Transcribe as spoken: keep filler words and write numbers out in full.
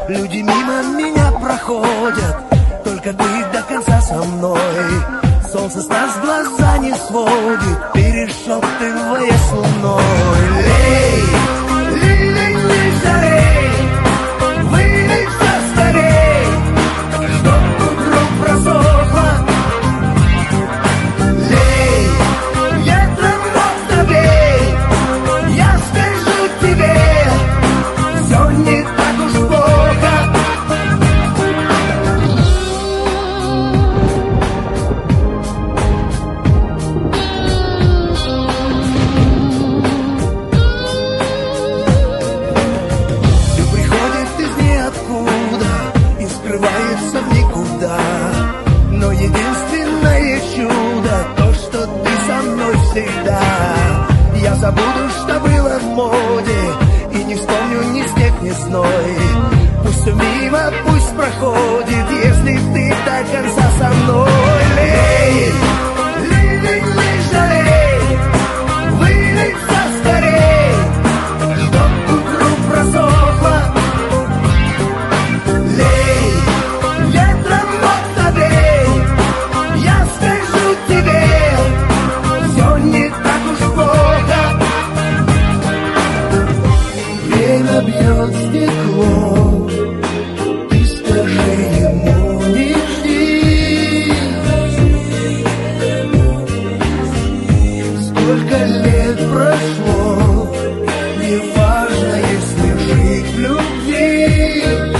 Люди мимо меня проходят, только ты до конца со мной. Солнце с нас глаза не сводит, перешептываясь луной. Лей, лей, лей, лей, жарей, вылей все скорей, чтоб утром просохло. Лей, ветром ног добей, я скажу тебе, все не так уж плохо. Все приходит из ниоткуда и скрывается в никуда. Но единственное чудо то, что ты со мной всегда. Я забуду, что было в моде, и не вспомню ни снег, ни зной. Пусть все мимо, пусть проходит, если ты до конца со мной. Лей, лей, лей, лей, жалей, вылей все скорей, чтоб утром просохло. Лей, ветром ног добей, я скажу тебе, все не так уж плохо. Время бьет стекло, ты скажи ему не жди. Сколько лет прошло, неважно, если жить в любви.